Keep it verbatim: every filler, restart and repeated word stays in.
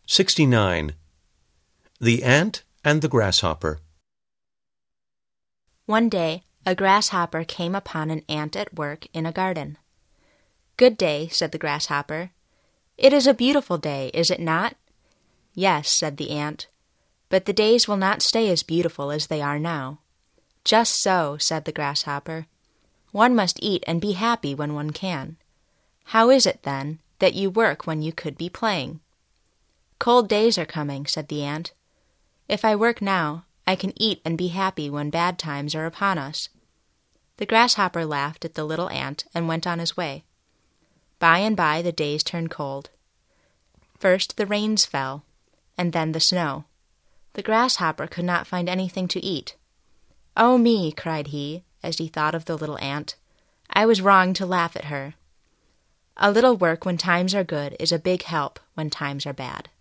sixty-nine. The Ant and the Grasshopper. One day, a grasshopper came upon an ant at work in a garden. "Good day," said the grasshopper. "It is a beautiful day, is it not?" "Yes," said the ant, "but the days will not stay as beautiful as they are now." "Just so," said the grasshopper. "One must eat and be happy when one can. How is it, then, that you work when you could be playing?" "Cold days are coming," said the ant. "If I work now, I can eat and be happy when bad times are upon us." The grasshopper laughed at the little ant and went on his way. By and by the days turned cold. First the rains fell, and then the snow. The grasshopper could not find anything to eat. "Oh me," cried he, as he thought of the little ant, "I was wrong to laugh at her." A little work when times are good is a big help when times are bad.